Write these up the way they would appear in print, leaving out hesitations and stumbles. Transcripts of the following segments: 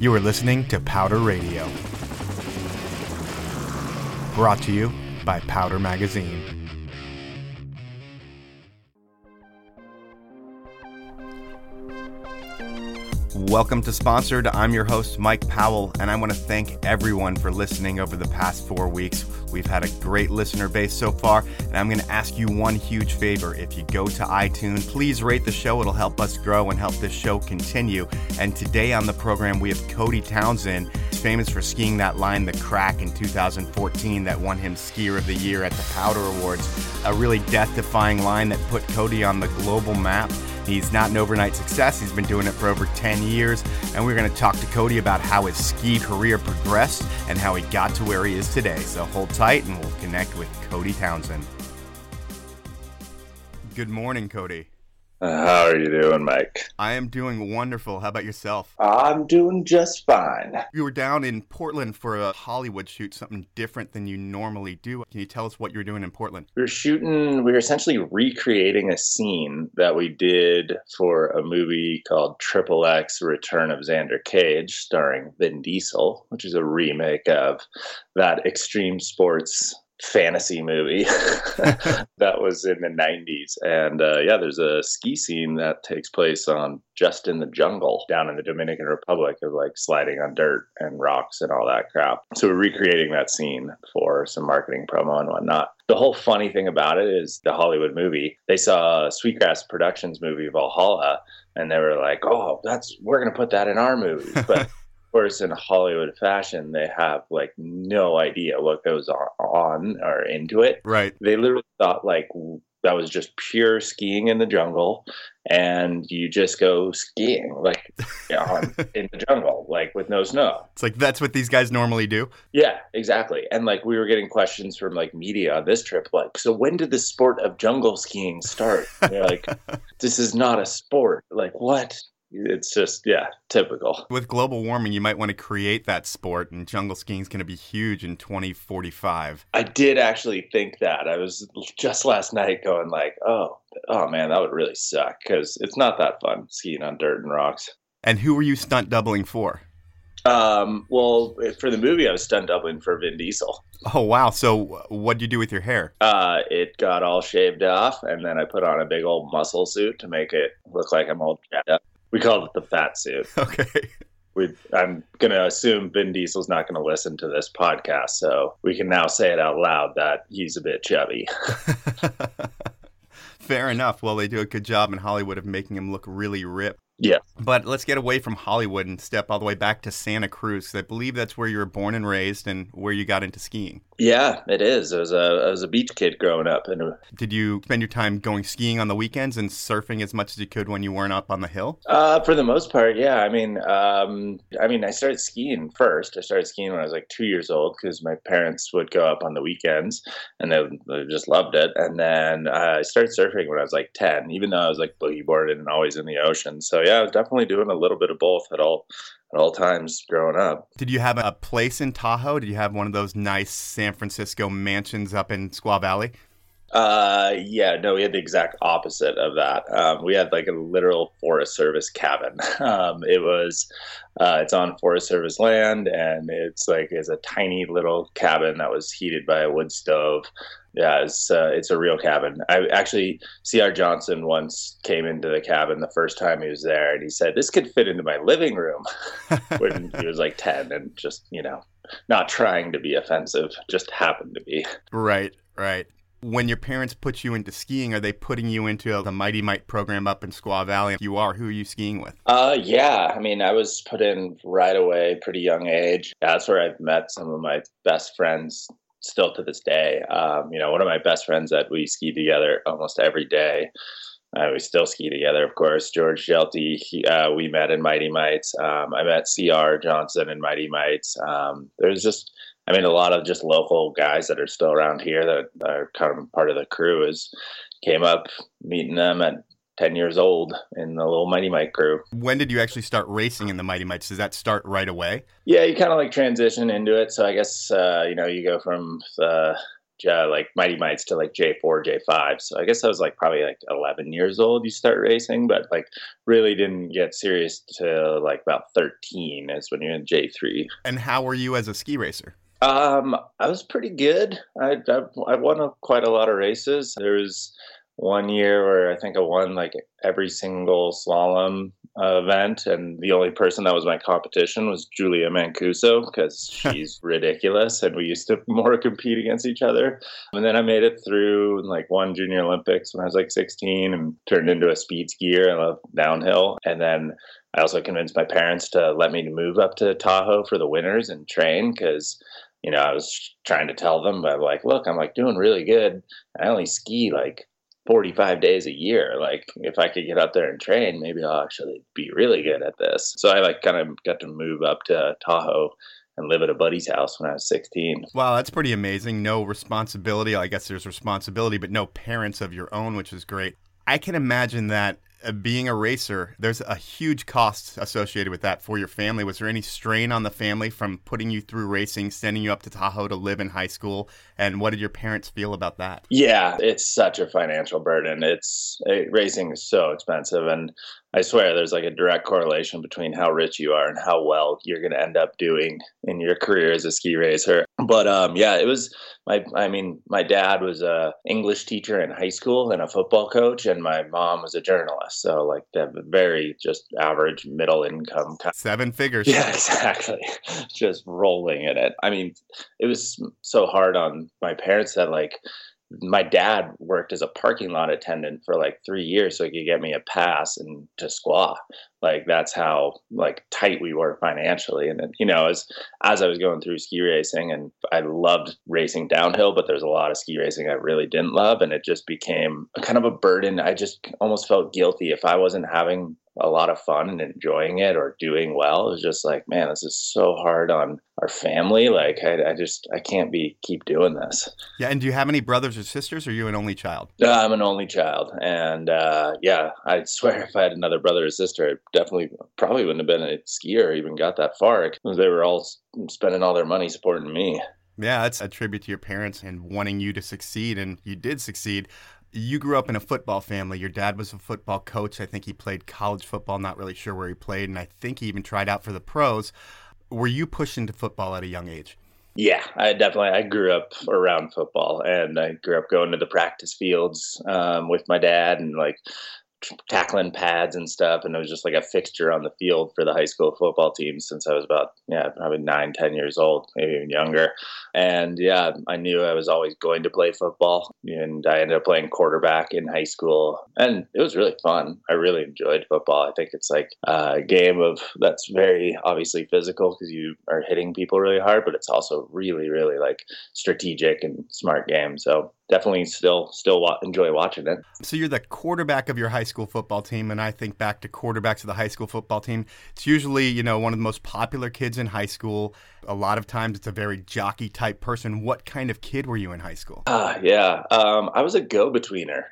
You are listening to Powder Radio. Brought to you by Powder Magazine. Welcome to Sponsored. I'm your host, Mike Powell, and I want to thank everyone for listening over the past 4 weeks. We've had a great listener base so far, and I'm going to ask you one huge favor. If you go to iTunes, please rate the show. It'll help us grow and help this show continue. And today on the program, we have Cody Townsend. He's famous for skiing that line, The Crack, in 2014 that won him Skier of the Year at the Powder Awards. A really death-defying line that put Cody on the global map. He's not an overnight success. He's been doing it for over 10 years. And we're going to talk to Cody about how his ski career progressed and how he got to where he is today. So hold tight and we'll connect with Cody Townsend. Good morning, Cody. How are you doing, Mike? I am doing wonderful. How about yourself? I'm doing just fine. You were down in Portland for a Hollywood shoot, something different than you normally do. Can you tell us what you were doing in Portland? We were essentially recreating a scene that we did for a movie called Triple X Return of Xander Cage, starring Vin Diesel, which is a remake of that extreme sports fantasy movie that was in the 90s. And there's a ski scene that takes place on Just in the Jungle down in the Dominican Republic of like sliding on dirt and rocks and all that crap. So we're recreating that scene for some marketing promo and whatnot. The whole funny thing about it is the Hollywood movie, they saw Sweetgrass Productions movie Valhalla and they were like, oh, we're going to put that in our movie. But of course, in Hollywood fashion, they have like no idea what goes on or into it. Right. They literally thought like that was just pure skiing in the jungle, and you just go skiing like in the jungle, like with no snow. It's like that's what these guys normally do. Yeah, exactly. And like we were getting questions from like media on this trip, like, so when did the sport of jungle skiing start? And they're like, this is not a sport. Like what? It's just, typical. With global warming, you might want to create that sport, and jungle skiing is going to be huge in 2045. I did actually think that. I was just last night going like, oh man, that would really suck, because it's not that fun skiing on dirt and rocks. And who were you stunt doubling for? Well, for the movie, I was stunt doubling for Vin Diesel. Oh, wow. So what'd you do with your hair? It got all shaved off, and then I put on a big old muscle suit to make it look like I'm all jacked up. We called it the fat suit. Okay. I'm going to assume Vin Diesel's not going to listen to this podcast, so we can now say it out loud that he's a bit chubby. Fair enough. Well, they do a good job in Hollywood of making him look really ripped. Yeah. But let's get away from Hollywood and step all the way back to Santa Cruz. I believe that's where you were born and raised and where you got into skiing. Yeah, it is. I was a beach kid growing up. Did you spend your time going skiing on the weekends and surfing as much as you could when you weren't up on the hill? For the most part, yeah. I mean, I started skiing first. I started skiing when I was like 2 years old because my parents would go up on the weekends and they just loved it. And then I started surfing when I was like 10, even though I was like boogie boarding and always in the ocean. So yeah, I was definitely doing a little bit of both at all times growing up. Did you have a place in Tahoe? Did you have one of those nice San Francisco mansions up in Squaw Valley? No, we had the exact opposite of that. We had like a literal Forest Service cabin. It's on Forest Service land, and it's a tiny little cabin that was heated by a wood stove. Yeah, it's a real cabin. I actually, C.R. Johnson once came into the cabin the first time he was there, and he said, "This could fit into my living room," when he was like 10, and just, not trying to be offensive, just happened to be. Right. When your parents put you into skiing, are they putting you into the Mighty Mite program up in Squaw Valley? If you are, who are you skiing with? Yeah. I mean, I was put in right away, pretty young age. That's where I've met some of my best friends still to this day. One of my best friends that we ski together almost every day. We still ski together, of course. George Shelty, we met in Mighty Mites. I met C.R. Johnson in Mighty Mites. There's just, a lot of just local guys that are still around here that are kind of part of the crew. Came up meeting them at 10 years old in the little Mighty Mite crew. When did you actually start racing in the Mighty Mites? Does that start right away? Yeah, you kind of transition into it. So I guess, you go from like Mighty Mites to like J4, J5. So I guess I was like probably like 11 years old. You start racing, but like really didn't get serious to like about 13 is when you're in J3. And how were you as a ski racer? I was pretty good. I won quite a lot of races. There was one year where I think I won like every single slalom event, and the only person that was my competition was Julia Mancuso because she's ridiculous, and we used to more compete against each other. And then I made it through like one Junior Olympics when I was like 16 and turned into a speed skier. I love downhill, and then I also convinced my parents to let me move up to Tahoe for the winters and train because I was trying to tell them, but like, look, I'm like doing really good. I only ski like 45 days a year. Like if I could get up there and train, maybe I'll actually be really good at this. So I like kind of got to move up to Tahoe and live at a buddy's house when I was 16. Wow, that's pretty amazing. No responsibility. I guess there's responsibility, but no parents of your own, which is great. I can imagine that being a racer, there's a huge cost associated with that for your family. Was there any strain on the family from putting you through racing, sending you up to Tahoe to live in high school? And what did your parents feel about that? Yeah, it's such a financial burden. Racing is so expensive. And I swear there's like a direct correlation between how rich you are and how well you're going to end up doing in your career as a ski racer. But yeah, it was my dad was a English teacher in high school and a football coach, and my mom was a journalist. So like the very just average middle income. 7 figures. Yeah, exactly. Just rolling in it. I mean, it was so hard on my parents that like my dad worked as a parking lot attendant for like 3 years so he could get me a pass and to Squaw. Like that's how like tight we were financially. And then, as I was going through ski racing, and I loved racing downhill, but there's a lot of ski racing I really didn't love, and it just became kind of a burden. I just almost felt guilty if I wasn't having a lot of fun and enjoying it or doing well. It was just like, man, this is so hard on our family. Like I can't keep doing this. Yeah. And do you have any brothers or sisters, or are you an only child? I'm an only child. And yeah, I swear if I had another brother or sister, I probably wouldn't have been a skier or even got that far. They were all spending all their money supporting me. Yeah, that's a tribute to your parents and wanting you to succeed, and you did succeed. You grew up in a football family. Your dad was a football coach. I think he played college football, not really sure where he played, and I think he even tried out for the pros. Were you pushed into football at a young age? Yeah, I grew up around football, and I grew up going to the practice fields with my dad and like tackling pads and stuff, and it was just like a fixture on the field for the high school football team since I was about probably 9-10 years old, maybe even younger. And yeah, I knew I was always going to play football, and I ended up playing quarterback in high school, and it was really fun. I really enjoyed football. I think it's like a game that's very obviously physical because you are hitting people really hard, but it's also really, really like strategic and smart game. So definitely still enjoy watching it. So you're the quarterback of your high school football team, and I think back to quarterbacks of the high school football team. It's usually, one of the most popular kids in high school. A lot of times it's a very jockey type person. What kind of kid were you in high school? Yeah. I was a go-betweener.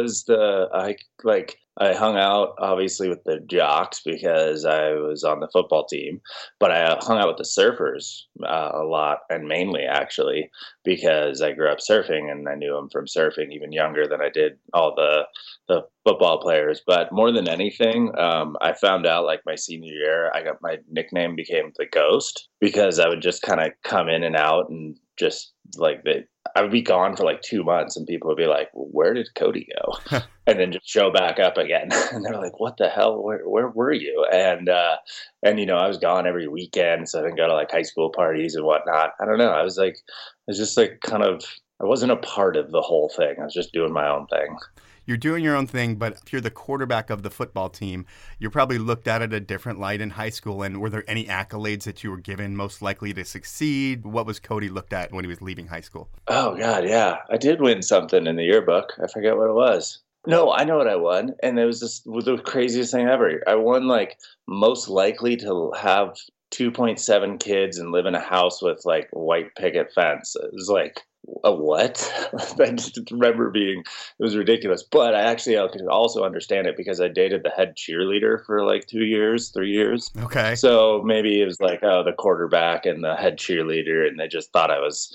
I hung out obviously with the jocks because I was on the football team, but I hung out with the surfers a lot, and mainly actually because I grew up surfing and I knew them from surfing even younger than I did all the football players. But more than anything, I found out like my senior year, my nickname became the Ghost because I would just kind of come in and out and just like I would be gone for like 2 months and people would be like, where did Cody go? And then just show back up again. And they're like, what the hell? Where were you? And I was gone every weekend. So I didn't go to like high school parties and whatnot. I don't know. I was just like kind of, I wasn't a part of the whole thing. I was just doing my own thing. You're doing your own thing, but if you're the quarterback of the football team, you're probably looked at a different light in high school. And were there any accolades that you were given most likely to succeed? What was Cody looked at when he was leaving high school? Oh, God, yeah. I did win something in the yearbook. I forget what it was. No, I know what I won. And it was the craziest thing ever. I won like most likely to have 2.7 kids and live in a house with like white picket fence. It was like A what? I just remember it was ridiculous. But I could also understand it because I dated the head cheerleader for like 2 years, 3 years. Okay. So maybe it was like, oh, the quarterback and the head cheerleader, and they just thought I was,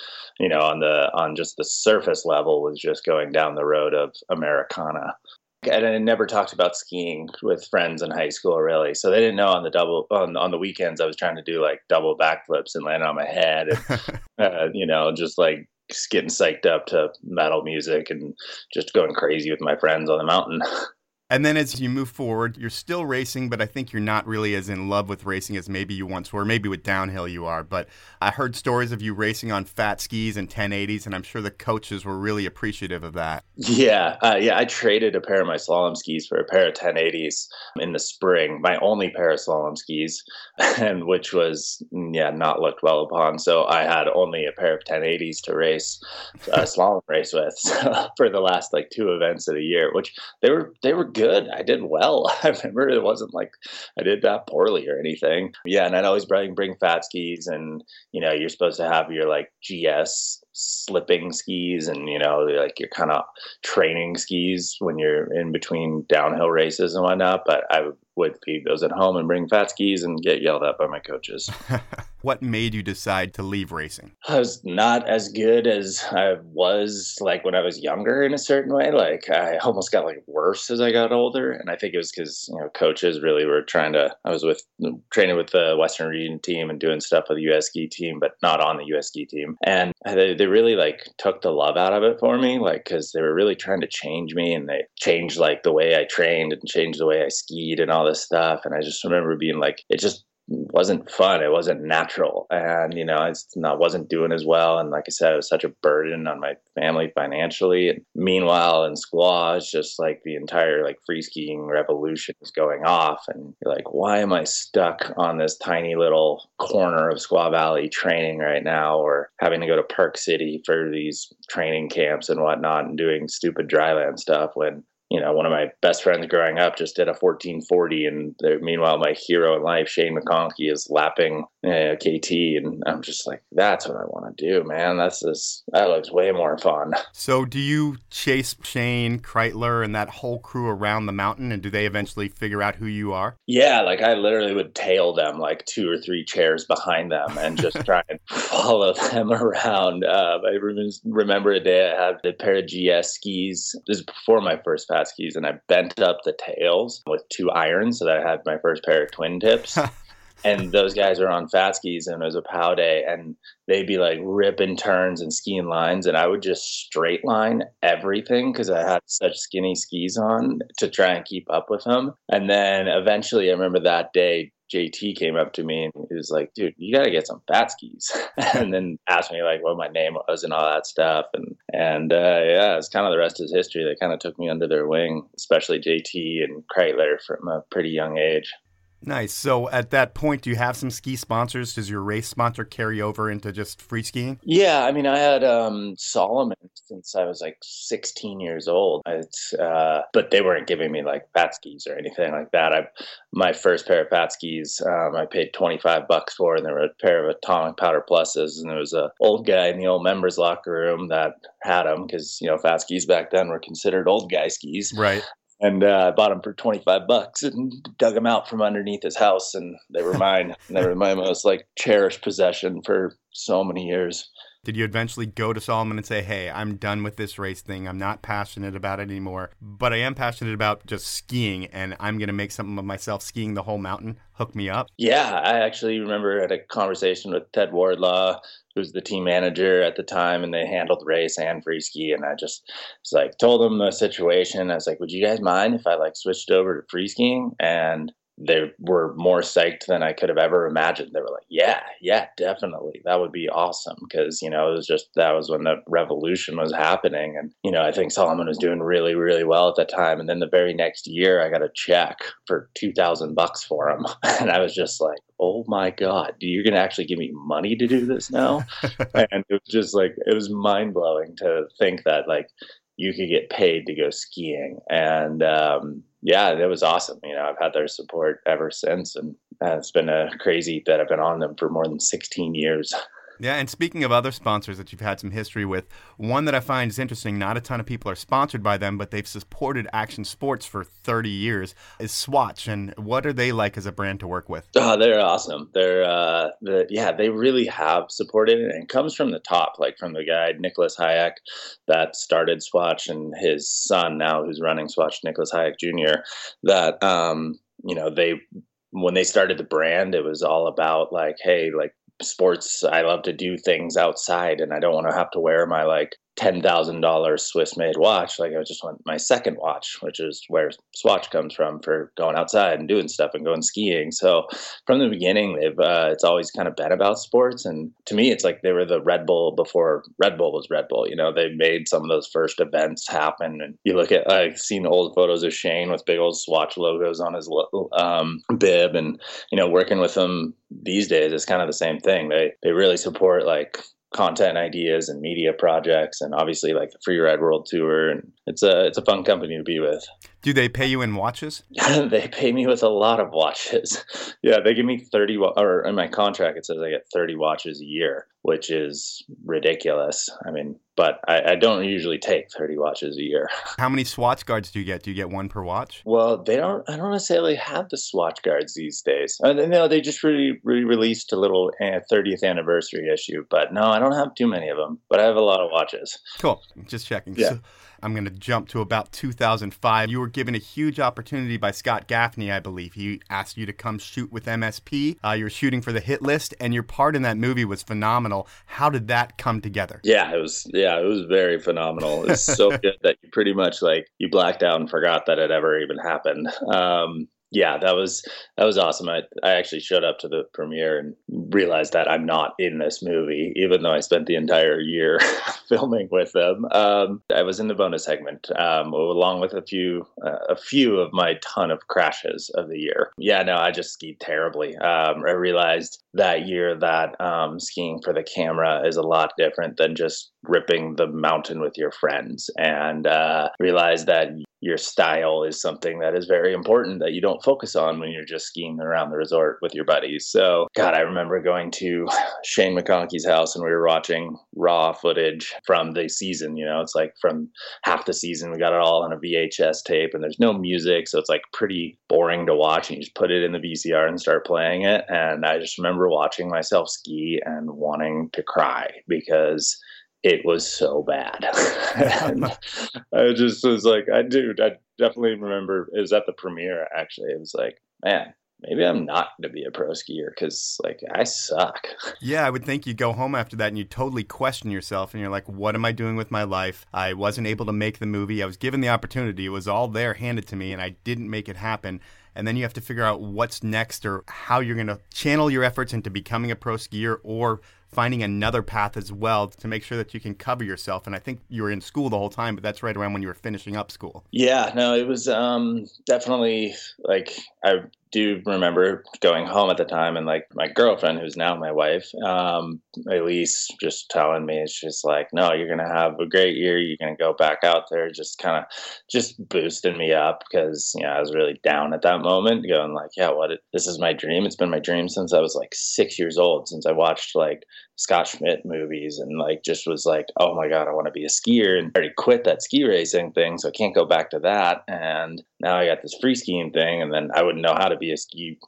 on just the surface level, was just going down the road of Americana. And I never talked about skiing with friends in high school, really. So they didn't know on the weekends I was trying to do like double backflips and land on my head, and just like just getting psyched up to metal music and just going crazy with my friends on the mountain. And then as you move forward, you're still racing, but I think you're not really as in love with racing as maybe you once were. Maybe with downhill you are. But I heard stories of you racing on fat skis and 1080s, and I'm sure the coaches were really appreciative of that. Yeah. I traded a pair of my slalom skis for a pair of 1080s in the spring, my only pair of slalom skis, and which was, not looked well upon. So I had only a pair of 1080s to race a slalom race with for the last like two events of the year, which they were good. I did well. I remember it wasn't like I did that poorly or anything. Yeah, and I'd always bring fat skis, and you're supposed to have your like GS slipping skis, and like your kind of training skis when you're in between downhill races and whatnot. But I would leave those at home and bring fat skis and get yelled at by my coaches. What made you decide to leave racing? I was not as good as I was like when I was younger in a certain way. Like I almost got like worse as I got older. And I think it was because, coaches really were I was training with the Western region team and doing stuff with the US ski team, but not on the US ski team. And they really like took the love out of it for me, like, cause they were really trying to change me, and they changed like the way I trained and changed the way I skied and all this stuff. And I just remember being like, it just wasn't fun. It wasn't natural. And, wasn't doing as well. And like I said, it was such a burden on my family financially. And meanwhile, in squash, just like the entire like free skiing revolution is going off. And you're like, why am I stuck on this tiny little corner of Squaw Valley training right now, or having to go to Park City for these training camps and whatnot and doing stupid dryland stuff when one of my best friends growing up just did a 1440, and meanwhile, my hero in life, Shane McConkey, is lapping KT, and I'm just like, that's what I want to do, man. That looks way more fun. So do you chase Shane, Kreitler, and that whole crew around the mountain, and do they eventually figure out who you are? Yeah, like I literally would tail them like 2 or 3 chairs behind them and just try and follow them around. I remember a day I had a pair of GS skis. This is before my first fat skis, and I bent up the tails with 2 irons so that I had my first pair of twin tips. And those guys are on fat skis, and it was a POW day, and they'd be like ripping turns and skiing lines, and I would just straight line everything because I had such skinny skis on to try and keep up with them. And then eventually, I remember that day, JT came up to me and he was like, dude, you got to get some fat skis. And then asked me like what my name was and all that stuff. And it's kind of the rest is history. They kind of took me under their wing, especially JT and Kreitler from a pretty young age. Nice. So at that point, do you have some ski sponsors? Does your race sponsor carry over into just free skiing? Yeah, I mean, I had Solomon since I was like 16 years old. But they weren't giving me like fat skis or anything like that. My first pair of fat skis, I paid $25 for, and there were a pair of Atomic Powder Pluses, and there was an old guy in the old members locker room that had them because fat skis back then were considered old guy skis. Right. And I bought them for $25 and dug them out from underneath his house, and they were mine. And they were my most like cherished possession for so many years. Did you eventually go to Solomon and say, hey, I'm done with this race thing. I'm not passionate about it anymore, but I am passionate about just skiing, and I'm going to make something of myself skiing the whole mountain. Hook me up. Yeah, I actually remember I had a conversation with Ted Wardlaw, who was the team manager at the time, and they handled race and free ski. And I just was like, told them the situation. I was like, would you guys mind if I like switched over to free skiing? And they were more psyched than I could have ever imagined. They were like, yeah, definitely. That would be awesome. Because, that was when the revolution was happening. And, I think Solomon was doing really, really well at that time. And then the very next year, I got a check for $2,000 for him. And I was just like, oh my God, you're going to actually give me money to do this now? And it was just like, it was mind blowing to think that like you could get paid to go skiing. And, it was awesome. I've had their support ever since, and it's been a crazy that I've been on them for more than 16 years. Yeah, and speaking of other sponsors that you've had some history with, one that I find is interesting, not a ton of people are sponsored by them, but they've supported action sports for 30 years, is Swatch. And what are they like as a brand to work with? Oh, they're awesome. They really have supported it, and it comes from the top, like from the guy Nicholas Hayek that started Swatch, and his son now who's running Swatch, Nicholas Hayek Jr. That when they started the brand, it was all about like, hey, like sports, I love to do things outside, and I don't want to have to wear my like $10,000 Swiss made watch. Like I just want my second watch, which is where Swatch comes from for going outside and doing stuff and going skiing. So from the beginning, it's always kind of been about sports. And to me, it's like they were the Red Bull before Red Bull was Red Bull. You know, they made some of those first events happen. And you look at, I've seen old photos of Shane with big old Swatch logos on his bib, and working with them these days is kind of the same thing. They really support like content ideas and media projects, and obviously like the Free Ride World Tour, and it's a fun company to be with. Do they pay you in watches? They pay me with a lot of watches. Yeah, they give me 30, or in my contract it says I get 30 watches a year, which is ridiculous. I mean, but I don't usually take 30 watches a year. How many Swatch guards do you get? Do you get one per watch? Well, I don't necessarily have the Swatch guards these days. No, they just released a little 30th anniversary issue, but no, I don't have too many of them, but I have a lot of watches. Cool. Just checking. Yeah. So I'm going to jump to about 2005. You were given a huge opportunity by Scott Gaffney, I believe. He asked you to come shoot with MSP. You were shooting for The Hit List, and your part in that movie was phenomenal. How did that come together? Yeah, it was very phenomenal. It's so good that you pretty much like you blacked out and forgot that it ever even happened. Yeah, that was awesome. I actually showed up to the premiere and realized that I'm not in this movie, even though I spent the entire year filming with them. I was in the bonus segment, along with a few of my ton of crashes of the year. Yeah, no, I just skied terribly. I realized that year that skiing for the camera is a lot different than just ripping the mountain with your friends, and realized that your style is something that is very important that you don't focus on when you're just skiing around the resort with your buddies. So, God, I remember going to Shane McConkey's house and we were watching raw footage from the season. It's like from half the season, we got it all on a VHS tape, and there's no music. So it's like pretty boring to watch, and you just put it in the VCR and start playing it. And I just remember watching myself ski and wanting to cry because it was so bad. And I just was like, I definitely remember it was at the premiere, actually. It was like, man, maybe I'm not going to be a pro skier because, like, I suck. Yeah, I would think you go home after that and you totally question yourself and you're like, what am I doing with my life? I wasn't able to make the movie. I was given the opportunity. It was all there handed to me and I didn't make it happen. And then you have to figure out what's next or how you're going to channel your efforts into becoming a pro skier or finding another path as well to make sure that you can cover yourself. And I think you were in school the whole time, but that's right around when you were finishing up school. Yeah, no, it was definitely like I do remember going home at the time and like my girlfriend, who's now my wife, Elise, just telling me, it's just like, no, you're going to have a great year. You're going to go back out there, just kind of just boosting me up because, I was really down at that moment going like, yeah, this is my dream. It's been my dream since I was like 6 years old, since I watched like Scott Schmidt movies and like just was like, oh my God, I want to be a skier, and I already quit that ski racing thing. So I can't go back to that. And now I got this free skiing thing, and then I wouldn't know how to be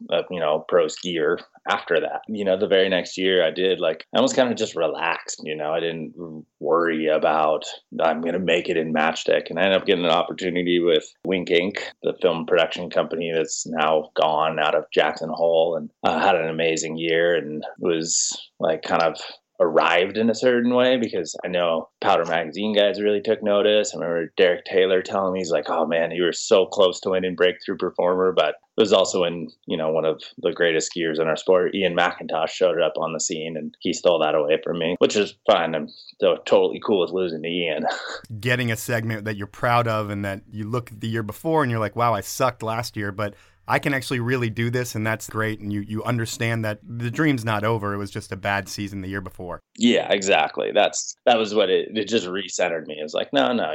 a pro skier after that. The very next year I did I almost kind of just relaxed, I didn't worry about I'm going to make it in Matchstick. And I ended up getting an opportunity with Wink Inc., the film production company that's now gone out of Jackson Hole, and had an amazing year and was like kind of arrived in a certain way because I know Powder Magazine guys really took notice. I remember Derek Taylor telling me, he's like, oh man, you were so close to winning Breakthrough Performer. But it was also when, one of the greatest skiers in our sport, Ian McIntosh, showed up on the scene and he stole that away from me, which is fine. I'm so totally cool with losing to Ian. Getting a segment that you're proud of and that you look at the year before and you're like, wow, I sucked last year, but I can actually really do this, and that's great. And you understand that the dream's not over. It was just a bad season the year before. Yeah, exactly. That was what it just recentered me. It was like, no,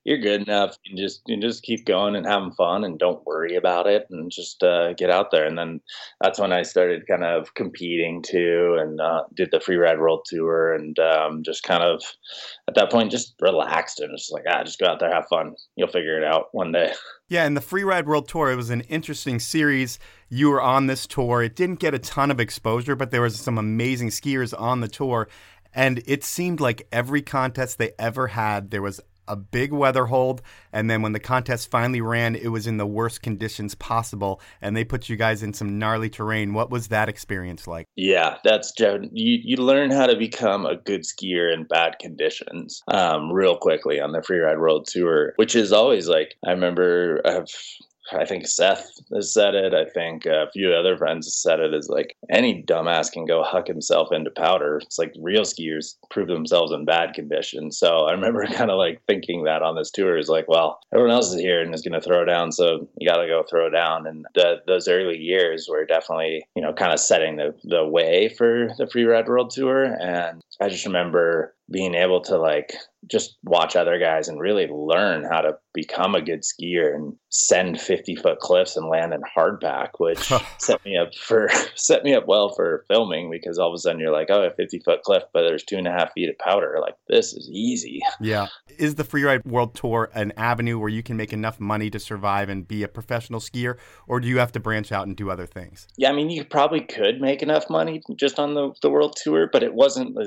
you're good enough. You just keep going and having fun and don't worry about it and just get out there. And then that's when I started kind of competing too, and did the Free Ride World Tour, and just kind of at that point just relaxed and just like, just go out there, have fun. You'll figure it out one day. Yeah, and the Free Ride World Tour, it was an interesting series. You were on this tour. It didn't get a ton of exposure, but there was some amazing skiers on the tour. And it seemed like every contest they ever had, there was a big weather hold. And then when the contest finally ran, it was in the worst conditions possible. And they put you guys in some gnarly terrain. What was that experience like? Yeah, that's Joe. You learn how to become a good skier in bad conditions real quickly on the Freeride World Tour, which is always like, I remember I think Seth has said it. I think a few other friends have said it. Is like any dumbass can go huck himself into powder. It's like real skiers prove themselves in bad conditions. So I remember kind of like thinking that on this tour is like, well, everyone else is here and is going to throw down, so you got to go throw down. And those early years were definitely, kind of setting the way for the Free Ride World Tour. And I just remember being able to like just watch other guys and really learn how to become a good skier and send 50-foot cliffs and land in hardpack, which set me up well for filming, because all of a sudden you're like, oh, a 50-foot cliff, but there's 2.5 feet of powder. Like, this is easy. Yeah. Is the Freeride World Tour an avenue where you can make enough money to survive and be a professional skier, or do you have to branch out and do other things? Yeah, I mean, you probably could make enough money just on the World Tour, but it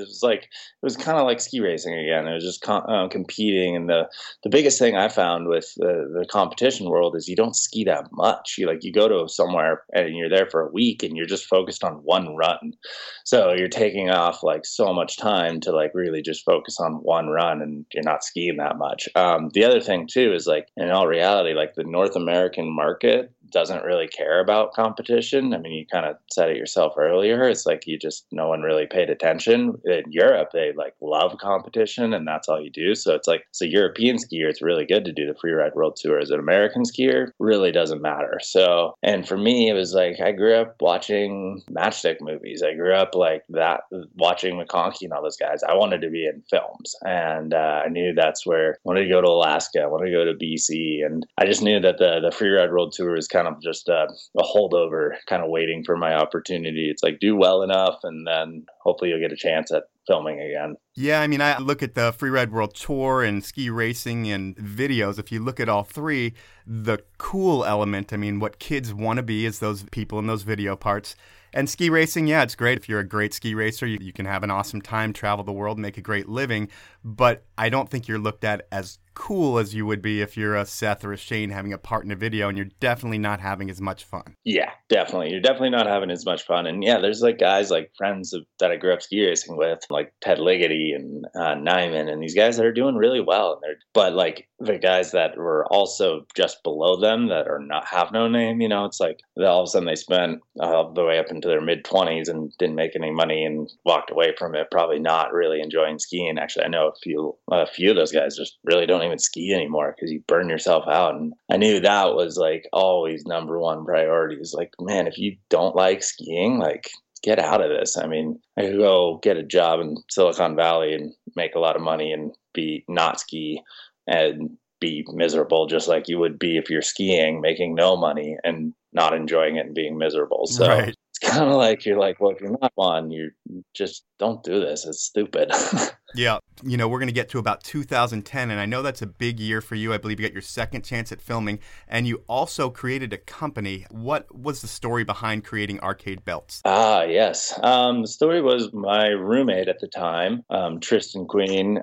was kind of like ski racing again. It was just competing. And the biggest thing I found with the competition world is you don't ski that much. You go to somewhere and you're there for a week and you're just focused on one run. So you're taking off like so much time to like really just focus on one run, and you're not skiing that much. The other thing too is like, in all reality, like the North American market doesn't really care about competition. I mean, you kind of said it yourself earlier. It's like no one really paid attention. In Europe, they like love competition, and that's all you do. So it's like, as a European skier, it's really good to do the Freeride World Tour. As an American skier, really doesn't matter. So, and for me, it was like, I grew up watching Matchstick movies. I grew up like that, watching McConkey and all those guys. I wanted to be in films, and I knew that's where I wanted to go to Alaska. I wanted to go to BC, and I just knew that the Freeride World Tour was kind of just a holdover, kind of waiting for my opportunity. It's like, do well enough, and then hopefully you'll get a chance at filming again. Yeah, I mean, I look at the Freeride World Tour and ski racing and videos. If you look at all three, the cool element, I mean, what kids want to be is those people in those video parts. And ski racing, yeah, it's great. If you're a great ski racer, you can have an awesome time, travel the world, make a great living. But I don't think you're looked at as cool as you would be if you're a Seth or a Shane having a part in a video, and you're definitely not having as much fun. Yeah, definitely. You're definitely not having as much fun. And yeah, there's like guys, like friends that I grew up ski racing with, like Ted Ligety and Nyman, and these guys that are doing really well. But like the guys that were also just below them that have no name, it's like all of a sudden they spent all the way up into their mid-20s and didn't make any money and walked away from it, probably not really enjoying skiing. Actually, I know a few of those guys just really don't even ski anymore because you burn yourself out. And I knew that was like always number one priority. Is like, man, if you don't like skiing, like, get out of this. I mean, I could go get a job in Silicon Valley and make a lot of money and not ski and be miserable, just like you would be if you're skiing, making no money and not enjoying it and being miserable. So right. It's kind of like, you're like, well, if you're not fun, you just don't do this. It's stupid. Yeah. We're going to get to about 2010, and I know that's a big year for you. I believe you got your second chance at filming, and you also created a company. What was the story behind creating Arcade Belts? Yes. The story was my roommate at the time, Tristan Queen.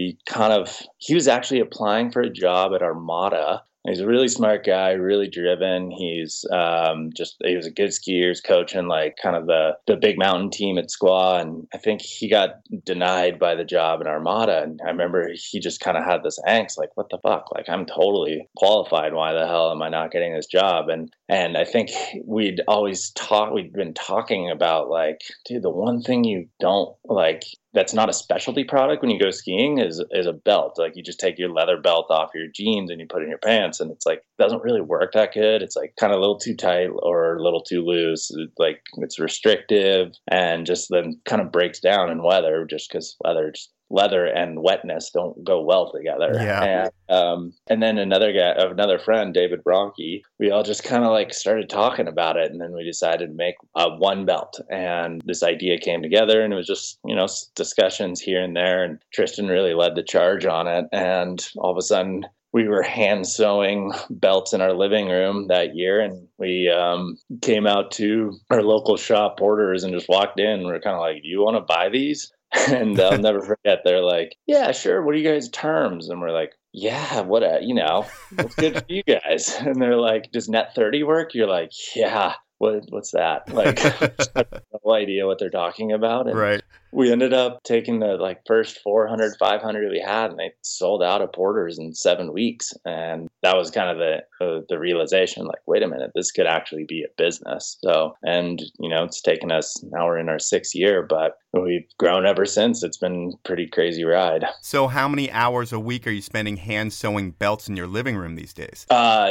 He was actually applying for a job at Armada. He's a really smart guy, really driven. He was a good skier. He's coaching like kind of the big mountain team at Squaw. And I think he got denied by the job in Armada. And I remember he just kind of had this angst, like, what the fuck? Like, I'm totally qualified. Why the hell am I not getting this job? And I think we'd been talking about like, dude, the one thing you don't like, that's not a specialty product when you go skiing is a belt. Like, you just take your leather belt off your jeans and you put it in your pants, and it's like, doesn't really work that good. It's like kind of a little too tight or a little too loose. Like, it's restrictive and just then kind of breaks down in weather, just because weather just leather and wetness don't go well together. Yeah. And then another friend, David Bronke, we all just kind of like started talking about it. And then we decided to make one belt. And this idea came together, and it was just, discussions here and there. And Tristan really led the charge on it. And all of a sudden, we were hand sewing belts in our living room that year, and we came out to our local shop porters and just walked in. We were kind of like, "Do you want to buy these?" And I'll never forget. They're like, "Yeah, sure. What are you guys' terms?" And we're like, "Yeah, what's good for you guys?" And they're like, "Does net 30 work?" You're like, "Yeah." What's that? Like, I have no idea what they're talking about. And Right. we ended up taking the first 400, 500 we had, and they sold out of porters in 7 weeks. And that was kind of the realization, like, wait a minute, this could actually be a business. So, and it's taken us, now we're in our 6th year, but we've grown ever since. It's been a pretty crazy ride. So how many hours a week are you spending hand sewing belts in your living room these days?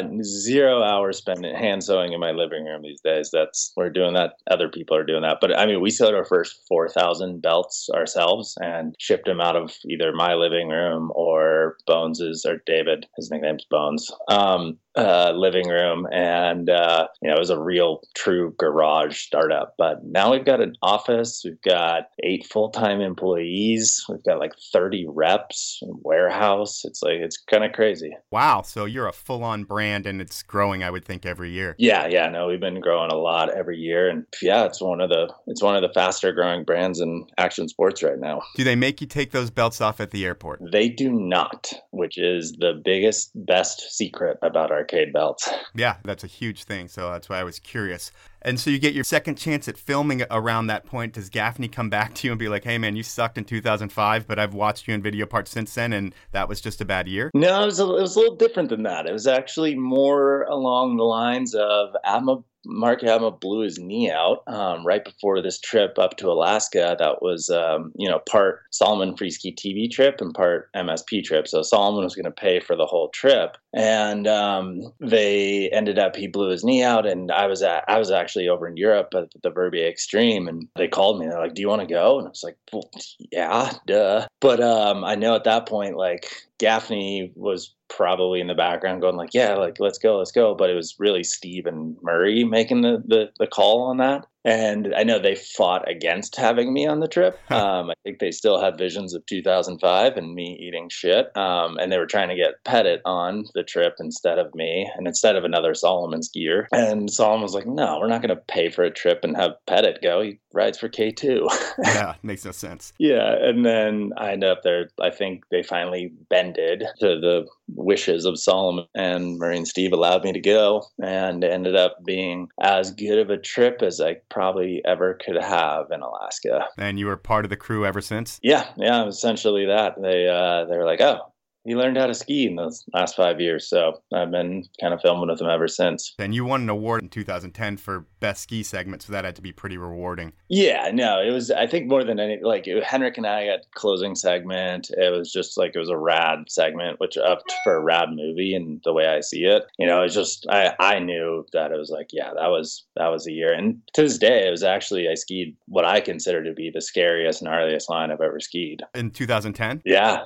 0 hours spent hand sewing in my living room these days. We're doing that. Other people are doing that. But I mean, we sewed our first 4,000 belts ourselves and shipped them out of either my living room or Bones's, or David, his nickname's Bones, living room. And, it was a real true garage startup. But now we've got an office. We've got 8 full-time employees. We've got 30 reps, warehouse. It's kind of crazy. Wow. So you're a full-on brand, and it's growing, I would think, every year. Yeah. No, we've been growing a lot every year. And yeah, it's one of the faster growing brands in action sports right now. Do they make you take those belts off at the airport? They do not, which is the biggest, best secret about arcade belts. Yeah, that's a huge thing. So that's why I was curious. And so you get your second chance at filming around that point. Does Gaffney come back to you and be like, "Hey, man, you sucked in 2005, but I've watched you in video parts since then, and that was just a bad year"? No, it was a little different than that. It was actually more along the lines of Mark Adma blew his knee out right before this trip up to Alaska. That was, part Salomon Freeski TV trip and part MSP trip. So Salomon was going to pay for the whole trip. And they ended up, he blew his knee out, and I was actually over in Europe at the Verbier Extreme, and they called me. They're like, "Do you want to go?" And I was like, "Well, yeah, duh." But I know at that point, Gaffney was probably in the background going "Yeah, let's go. But it was really Steve and Murray making the call on that. And I know they fought against having me on the trip. I think they still had visions of 2005 and me eating shit. And they were trying to get Pettit on the trip instead of me, and instead of another Salomon skier. And Salomon was like, "No, we're not going to pay for a trip and have Pettit go. He rides for K2. Yeah, makes no sense. Yeah, and then I ended up there. I think they finally bended to the wishes of Salomon, and Murray and Steve allowed me to go, and it ended up being as good of a trip as I probably ever could have in Alaska. And you were part of the crew ever since? Yeah, essentially that. They were like, "Oh, he learned how to ski in those last 5 years." So I've been kind of filming with him ever since. And you won an award in 2010 for best ski segment, so that had to be pretty rewarding. Yeah, no, it was, I think more than any, Henrik and I got closing segment. It was just it was a rad segment, which upped for a rad movie, and the way I see it, it was just, I knew that it was yeah, that was a year. And to this day, it was actually, I skied what I consider to be the scariest, gnarliest line I've ever skied. In 2010? Yeah,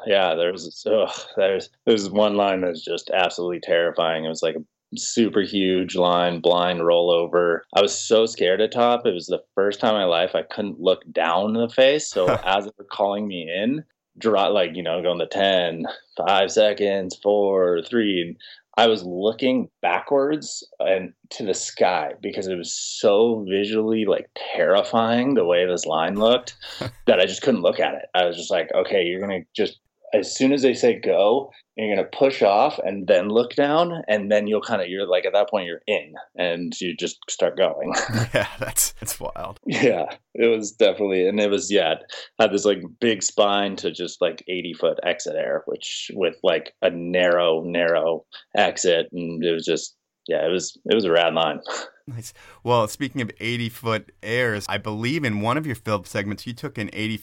there's one line that's just absolutely terrifying. It was a super huge line, blind rollover. I was so scared to top. It was the first time in my life I couldn't look down the face. So as they were calling me in, going to 10, 5 seconds, 4, 3, and I was looking backwards and to the sky because it was so visually terrifying the way this line looked that I just couldn't look at it. I was just like, okay, you're going to just, as soon as they say go, you're going to push off and then look down, and then you're at that point you're in, and you just start going. Yeah, that's wild. Yeah, it was definitely, and it was, had this big spine to just 80-foot exit air, which with a narrow exit, and it was just, it was a rad line. Nice. Well, speaking of 80-foot airs, I believe in one of your film segments, you took an 80-footer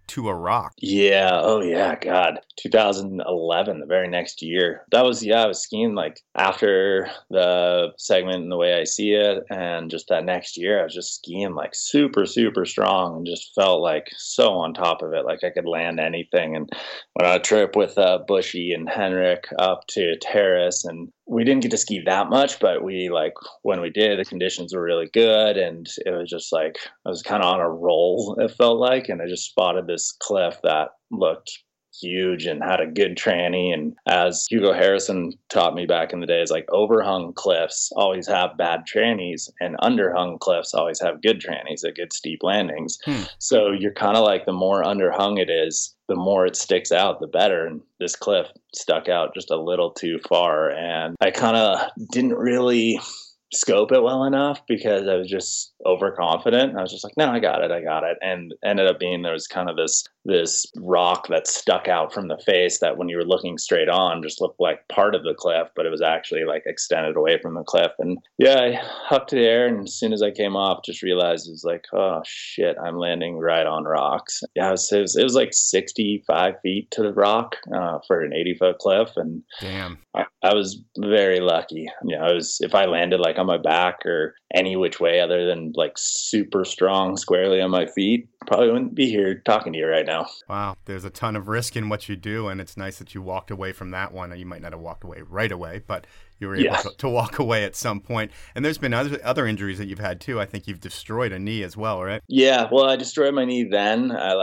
to a rock. Yeah. Oh, yeah. God. 2011, the very next year. That was, I was skiing like after the segment and the way I see it. And just that next year, I was just skiing like super, super strong and just felt like so on top of it. Like I could land anything. And went on a trip with Bushy and Henrik up to Terrace, and we didn't get to ski that much, but we like when we did, the conditions were really good, and it was just like I was kind of on a roll. It felt like, and I just spotted this cliff that looked huge and had a good tranny. And as Hugo Harrison taught me back in the days, like overhung cliffs always have bad trannies, and underhung cliffs always have good trannies, that good steep landings. So you're kind of like the more underhung it is, the more it sticks out, the better. And this cliff stuck out just a little too far. And I kind of didn't really scope it well enough because I was just overconfident. I was just like, no, I got it. And ended up being, there was kind of this rock that stuck out from the face that when you were looking straight on just looked like part of the cliff, but it was actually like extended away from the cliff. And yeah, I hucked the air, and as soon as I came off, just realized it was like, oh shit, I'm landing right on rocks. Yeah, it was like 65 feet to the rock for an 80-foot cliff. And damn, I was very lucky. You know, if I landed like on my back or any which way other than like super strong squarely on my feet, probably wouldn't be here talking to you right now. Wow, there's a ton of risk in what you do, and it's nice that you walked away from that one. You might not have walked away right away, but you were able to walk away at some point. And there's been other injuries that you've had too. I think you've destroyed a knee as well, right? Yeah, well, I destroyed my knee then. I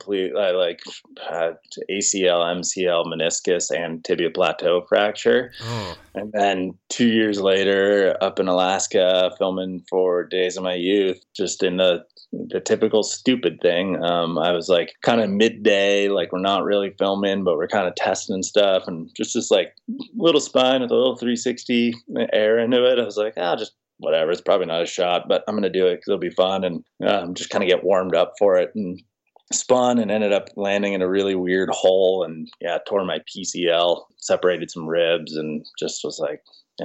had ACL, MCL, meniscus, and tibia plateau fracture. Oh. And then 2 years later, up in Alaska, filming for Days of My Youth, just in the typical stupid thing. I was like kind of midday, like we're not really filming, but we're kind of testing stuff, and just this like little spine with a little 360 air into it. I was like, just whatever. It's probably not a shot, but I'm going to do it because it'll be fun, and just kind of get warmed up for it. And spun and ended up landing in a really weird hole, and tore my PCL, separated some ribs, and just was like,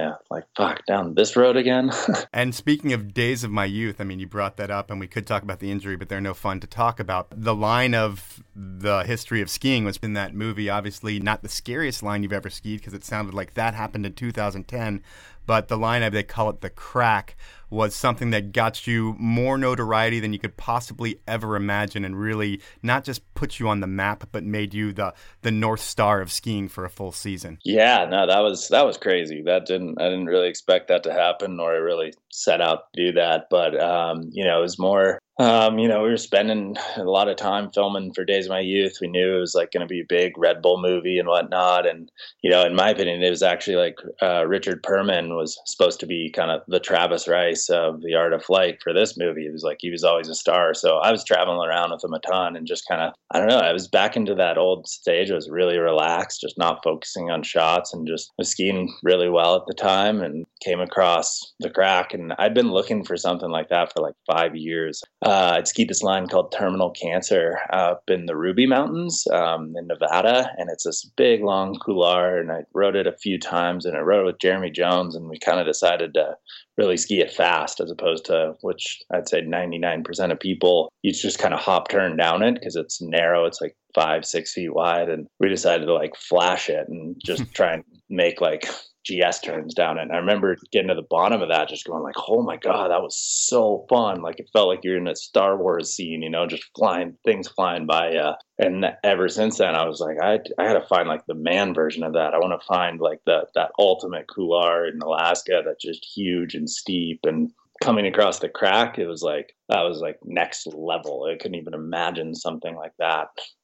fuck, down this road again. And speaking of Days of My Youth, I mean, you brought that up, and we could talk about the injury, but they're no fun to talk about. The line of the history of skiing was in that movie, obviously not the scariest line you've ever skied, because it sounded like that happened in 2010, but the line, they call it the crack, was something that got you more notoriety than you could possibly ever imagine, and really not just put you on the map, but made you the North Star of skiing for a full season. Yeah, no, that was crazy. I didn't really expect that to happen, nor I really set out to do that. But it was more. We were spending a lot of time filming for Days of My Youth. We knew it was like going to be a big Red Bull movie and whatnot. And, in my opinion, it was actually like Richard Perman was supposed to be kind of the Travis Rice of The Art of Flight for this movie. It was like he was always a star. So I was traveling around with him a ton and just kind of, I don't know, I was back into that old stage. I was really relaxed, just not focusing on shots, and just was skiing really well at the time, and came across the crack. And I'd been looking for something like that for like 5 years. I'd skied this line called Terminal Cancer up in the Ruby Mountains in Nevada, and it's this big, long couloir, and I rode it a few times, and I rode it with Jeremy Jones, and we kind of decided to really ski it fast, as opposed to, which I'd say 99% of people, you just kind of hop turn down it because it's narrow. It's like 5-6 feet wide, and we decided to like flash it and just try and make like GS turns down it. And I remember getting to the bottom of that, just going like, oh my God, that was so fun. Like it felt like you're in a Star Wars scene, just things flying by. And ever since then, I was like, I got to find like the man version of that. I want to find like that ultimate couloir in Alaska that's just huge and steep. And coming across the crack, that was like next level. I couldn't even imagine something like that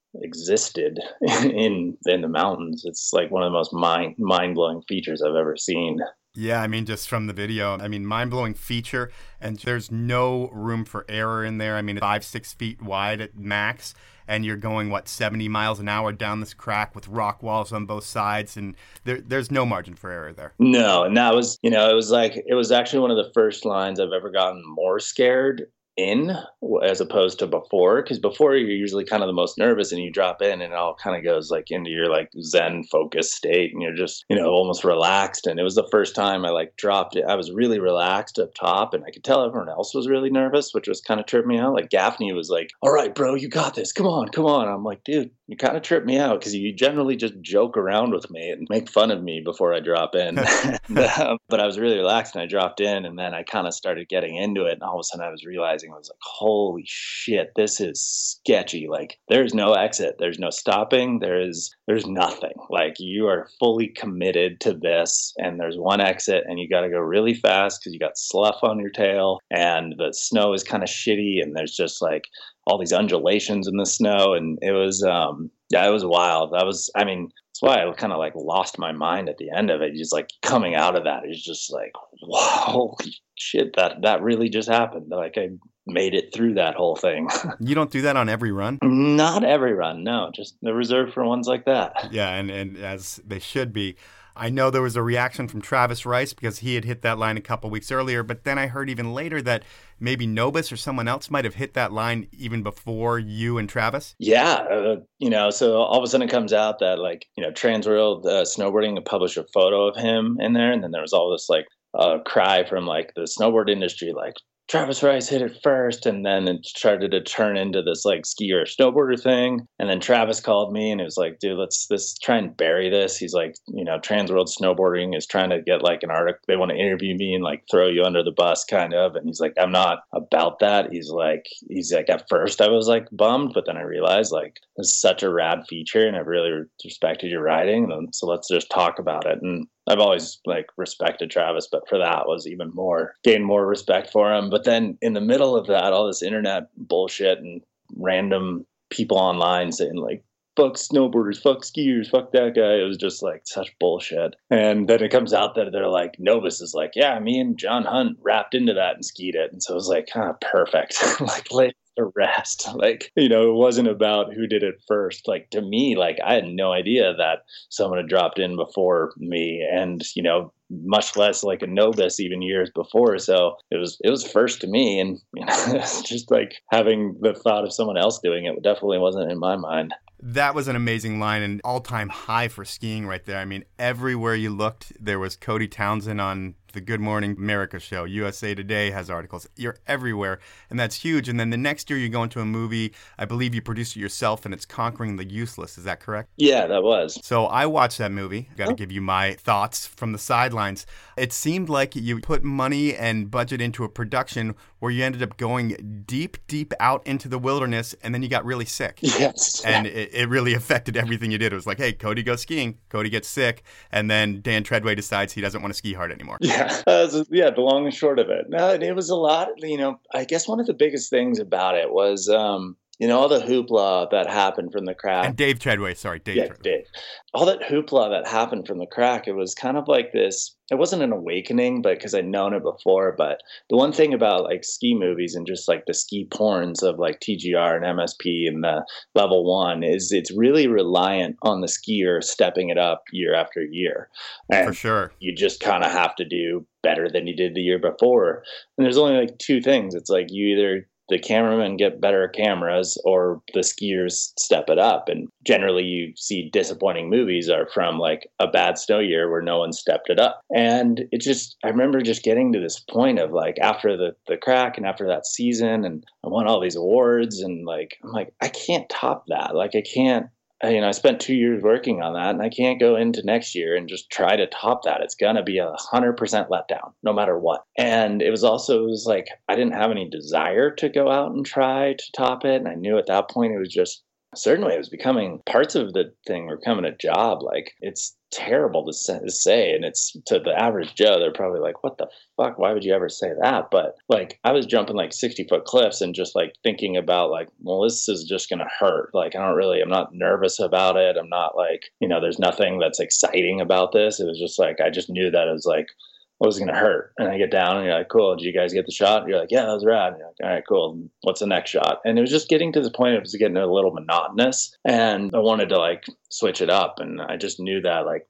existed in the mountains. It's like one of the most mind-blowing features I've ever seen. Yeah, I mean, just from the video, mind-blowing feature, and there's no room for error in there. 5-6 feet wide at max, and you're going 70 miles an hour down this crack with rock walls on both sides, and there's no margin for error there. No, and that was, it was actually one of the first lines I've ever gotten more scared in as opposed to before, because before you're usually kind of the most nervous and you drop in and it all kind of goes like into your like zen focused state and you're just almost relaxed. And it was the first time I like dropped it. I was really relaxed up top and I could tell everyone else was really nervous, which was kind of tripped me out. Like Gaffney was like, all right bro, you got this, come on. I'm like, dude, you kind of tripped me out because you generally just joke around with me and make fun of me before I drop in. But I was really relaxed and I dropped in and then I kind of started getting into it and all of a sudden I was realizing, I was like, holy shit, this is sketchy. Like there's no exit, there's no stopping, there's nothing. Like you are fully committed to this and there's one exit and you got to go really fast because you got slough on your tail and the snow is kind of shitty and there's just like all these undulations in the snow. And it was, it was wild. That's why I kind of like lost my mind at the end of it. Just like coming out of that is just like, wow, holy shit, that really just happened. Like I made it through that whole thing. You don't do that on every run? Not every run, no. Just the reserved for ones like that. Yeah, and as they should be. I know there was a reaction from Travis Rice because he had hit that line a couple weeks earlier, but then I heard even later that maybe Nobis or someone else might have hit that line even before you and Travis. Yeah, so all of a sudden it comes out that like, Transworld Snowboarding published a photo of him in there, and then there was all this like cry from like the snowboard industry, like Travis Rice hit it first, and then it started to turn into this like skier snowboarder thing. And then Travis called me and it was like, dude, let's try and bury this. He's like, Transworld Snowboarding is trying to get like an article. They want to interview me and like throw you under the bus kind of. And he's like, I'm not about that. He's like, at first I was like bummed, but then I realized like this is such a rad feature and I've really respected your writing. And so let's just talk about it. And I've always like respected Travis, but for that was even more, gained more respect for him. But then in the middle of that, all this internet bullshit and random people online saying like, fuck snowboarders, fuck skiers, fuck that guy. It was just like such bullshit. And then it comes out that they're like, Novus is like, yeah, me and John Hunt wrapped into that and skied it. And so it was like, perfect. Like, the rest. Like, it wasn't about who did it first. Like to me, like I had no idea that someone had dropped in before me and, much less like a Novus even years before. So it was first to me. And, it's just like having the thought of someone else doing it definitely wasn't in my mind. That was an amazing line and all-time high for skiing right there. I mean, everywhere you looked, there was Cody Townsend on the Good Morning America show. USA Today has articles. You're everywhere, and that's huge. And then the next year you go into a movie, I believe you produced it yourself, and it's Conquering the Useless. Is that correct? Yeah, that was. So I watched that movie. Got to give you my thoughts from the sidelines. It seemed like you put money and budget into a production where you ended up going deep, deep out into the wilderness, and then you got really sick. Yes. And it really affected everything you did. It was like, hey, Cody goes skiing. Cody gets sick. And then Dan Treadway decides he doesn't want to ski hard anymore. Yeah. The long and short of it. No, it was a lot. I guess one of the biggest things about it was, all the hoopla that happened from the crack. And Dave Treadway, sorry, Dave. All that hoopla that happened from the crack, it was kind of like this. It wasn't an awakening, but because I'd known it before. But the one thing about like ski movies and just like the ski porns of like TGR and MSP and the level one is it's really reliant on the skier stepping it up year after year. And for sure. You just kind of have to do better than you did the year before. And there's only like two things. It's like you either the cameramen get better cameras or the skiers step it up. And generally you see disappointing movies are from like a bad snow year where no one stepped it up. And I remember just getting to this point of like after the crack and after that season and I won all these awards and like, I'm like, I can't top that. Like I can't, I spent 2 years working on that and I can't go into next year and just try to top that. It's going to be 100% letdown no matter what. And it was like, I didn't have any desire to go out and try to top it. And I knew at that point, it was just, certainly it was becoming parts of the thing were becoming a job. Like it's terrible to say. And it's to the average Joe, they're probably like, what the fuck? Why would you ever say that? But like, I was jumping like 60-foot cliffs and just like thinking about like, well, this is just going to hurt. Like, I'm not nervous about it. I'm not like, there's nothing that's exciting about this. It was just like, I just knew that it was like, what was going to hurt? And I get down and you're like, cool. Did you guys get the shot? You're like, yeah, that was rad. And you're like, all right, cool. What's the next shot? And it was just getting to the point, it was getting a little monotonous and I wanted to like switch it up. And I just knew that like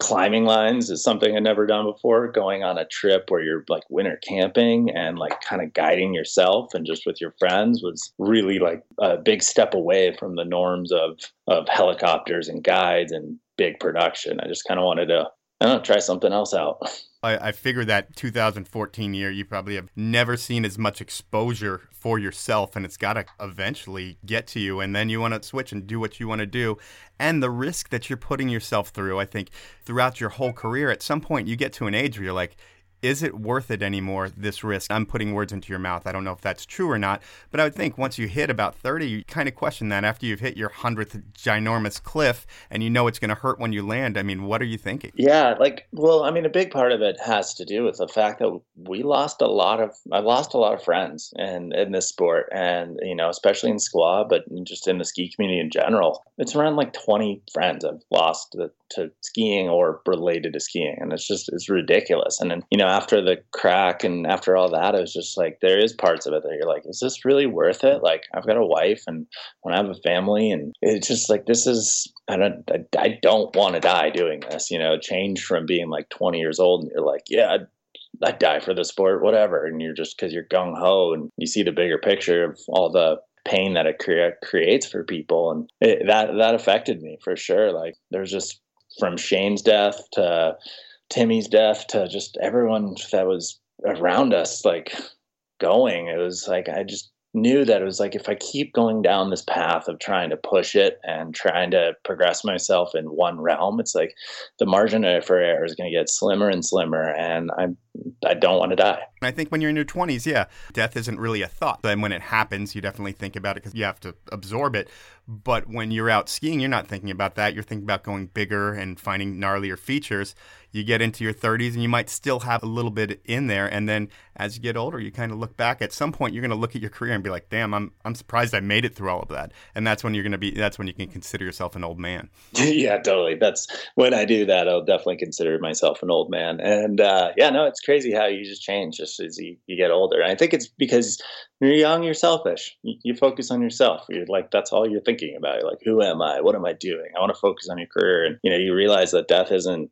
climbing lines is something I'd never done before. Going on a trip where you're like winter camping and like kind of guiding yourself and just with your friends was really like a big step away from the norms of helicopters and guides and big production. I just kind of wanted to, I don't know, try something else out. I figure that 2014 year, you probably have never seen as much exposure for yourself, and it's got to eventually get to you, and then you want to switch and do what you want to do. And the risk that you're putting yourself through, I think, throughout your whole career, at some point you get to an age where you're like, is it worth it anymore, this risk? I'm putting words into your mouth. I don't know if that's true or not, but I would think once you hit about 30, you kind of question that after you've hit your 100th ginormous cliff and you know it's going to hurt when you land. I mean, what are you thinking? Yeah, well, I mean, a big part of it has to do with the fact that I lost a lot of friends in this sport, and, you know, especially in squaw, but just in the ski community in general. It's around like 20 friends I've lost to skiing or related to skiing. And it's ridiculous. And then, you know, after the crack and after all that, it was just like, there is parts of it that you're like, is this really worth it? Like, I've got a wife and when I have a family, and it's just like, I don't want to die doing this, you know, change from being like 20 years old and you're like, yeah, I'd die for the sport, whatever. And you're just, cause you're gung ho and you see the bigger picture of all the pain that it creates for people. And that affected me for sure. Like, there's just, from Shane's death to Timmy's death to just everyone that was around us, like, going, it was like, I just knew that it was like, if I keep going down this path of trying to push it and trying to progress myself in one realm, it's like the margin for error is going to get slimmer and slimmer, and I don't want to die. I think when you're in your 20s, yeah, death isn't really a thought. And when it happens, you definitely think about it because you have to absorb it. But when you're out skiing, you're not thinking about that. You're thinking about going bigger and finding gnarlier features. You get into your 30s and you might still have a little bit in there. And then as you get older, you kind of look back. At some point, you're going to look at your career and be like, damn, I'm surprised I made it through all of that. And that's when that's when you can consider yourself an old man. Yeah, totally. That's when I do that, I'll definitely consider myself an old man. And yeah, no, it's crazy how you just change just as you get older. And I think it's because when you're young, you're selfish. You focus on yourself. You're like, that's all you're thinking about. You're like, who am I? What am I doing? I want to focus on your career. And, you know, you realize that death isn't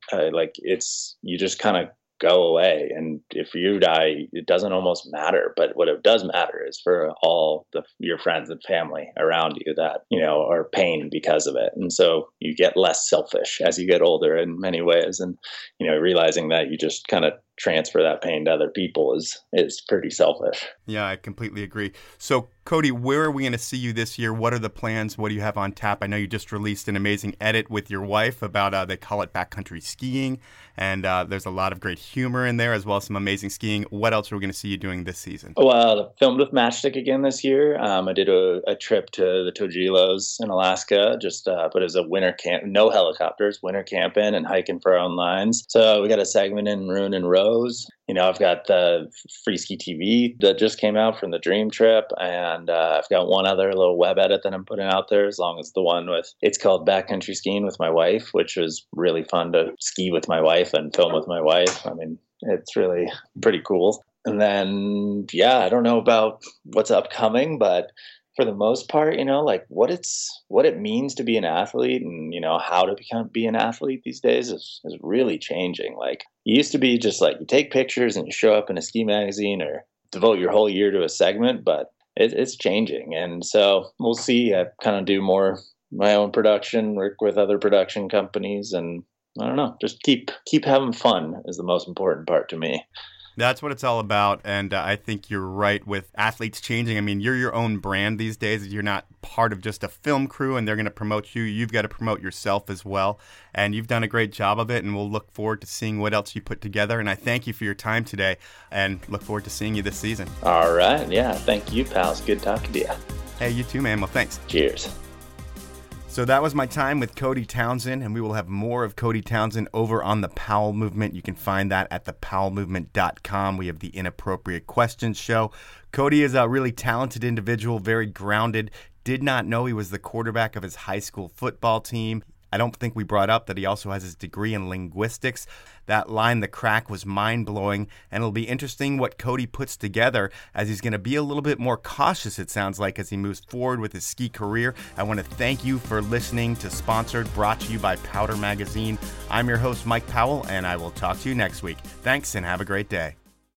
you just kind of go away. And if you die, it doesn't almost matter. But what it does matter is for all your friends and family around you that, you know, are pain because of it. And so you get less selfish as you get older in many ways. And, you know, realizing that you just kind of transfer that pain to other people is pretty selfish. Yeah, I completely agree. So, Cody, where are we going to see you this year? What are the plans? What do you have on tap? I know you just released an amazing edit with your wife about, they call it backcountry skiing, and there's a lot of great humor in there as well as some amazing skiing. What else are we going to see you doing this season? Well, I filmed with Matchstick again this year. I did a trip to the Togilos in Alaska, but it was a winter camp, no helicopters, winter camping and hiking for our own lines. So we got a segment in Maroon and Rose. You know, I've got the Free Ski TV that just came out from the Dream Trip, and I've got one other little web edit that I'm putting out there, as long as the one it's called Backcountry Skiing with My Wife, which was really fun to ski with my wife and film with my wife. I mean, it's really pretty cool. And then, yeah, I don't know about what's upcoming, but for the most part, you know, like what it means to be an athlete and, you know, how to be an athlete these days is really changing. Like, it used to be just like you take pictures and you show up in a ski magazine or devote your whole year to a segment, but it's changing. And so we'll see. I kind of do more my own production, work with other production companies, and I don't know, just keep having fun is the most important part to me. That's what it's all about, and I think you're right with athletes changing. I mean, you're your own brand these days. You're not part of just a film crew, and they're going to promote you. You've got to promote yourself as well, and you've done a great job of it, and we'll look forward to seeing what else you put together, and I thank you for your time today, and look forward to seeing you this season. All right. Yeah, thank you, pal. It's good talking to you. Hey, you too, man. Well, thanks. Cheers. So that was my time with Cody Townsend, and we will have more of Cody Townsend over on the Powell Movement. You can find that at thepowellmovement.com. We have the Inappropriate Questions show. Cody is a really talented individual, very grounded. Did not know he was the quarterback of his high school football team. I don't think we brought up that he also has his degree in linguistics. That line, the crack, was mind-blowing, and it'll be interesting what Cody puts together, as he's going to be a little bit more cautious, it sounds like, as he moves forward with his ski career. I want to thank you for listening to Sponsored, brought to you by Powder Magazine. I'm your host, Mike Powell, and I will talk to you next week. Thanks, and have a great day.